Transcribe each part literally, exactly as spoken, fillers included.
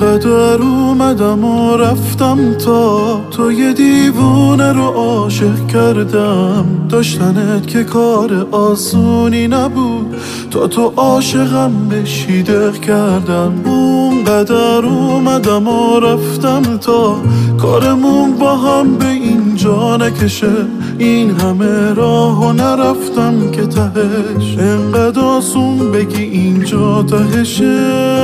اونقدر اومدم و رفتم تا تو یه دیوونه رو عاشق کردم. داشتنت که کار آسونی نبود، تا تو عاشقم بشی دق کردم. اونقدر اومدم و رفتم تا کارمون با هم به اینجا نکشه. این همه راه و نرفتم که تهش انقدر آسون بگی اینجا تهشه.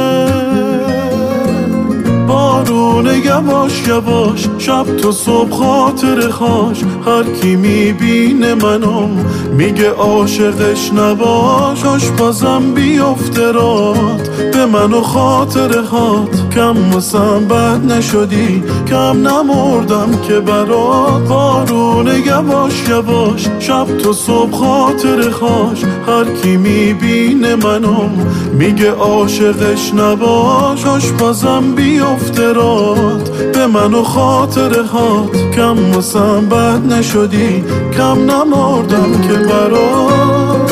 بارونه یواش یواش شب تا صبح خاطر خاش. هر کی میبینه منو میگه عاشقش نباش. آشپزم بیفته رات به منو خاطر هات. کم واسم بد نشدی، کم نمردم که برات. بارونه یواش یواش شب تا صبح خاطر خاش. هر کی میبینه منو میگه عاشقش نباش. آشپزم بیفته رات به منو خاطر هات. کم واسم بد نشدی، کم نمردم که برات.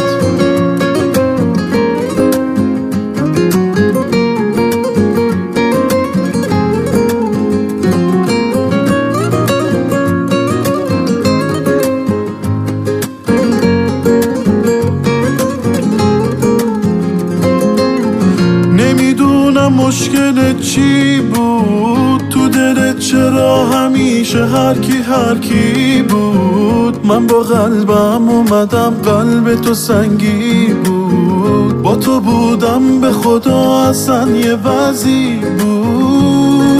نمیدونم مشکل چی بود تو دلت، چرا همیشه هر کی هر کی بود. من با قلبم اومدم، قلب تو سنگی بود. با تو بودم به خدا اصلا یه وضعی بود.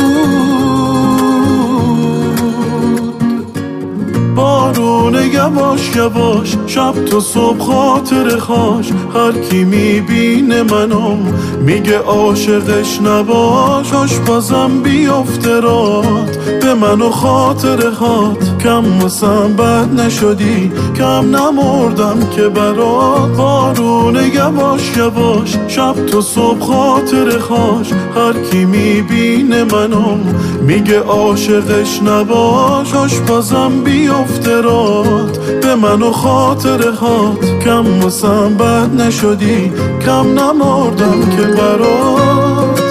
بارونه یواش یواش شب تا صبح خاطر خاش. هر کی میبینه منو میگه عاشقش نباش. آشپزم بیفته رات به منو خاطر هات. کم واسم بد نشدی، کم نمردم که برات. بارونه یواش یواش شب تا صبح خاطر خاش. هر کی میبینه منو میگه عاشقش نباش. آشپزم بیفته رات به منو خاطر هات. کم واسم بد نشدی، کم نمردم که برات.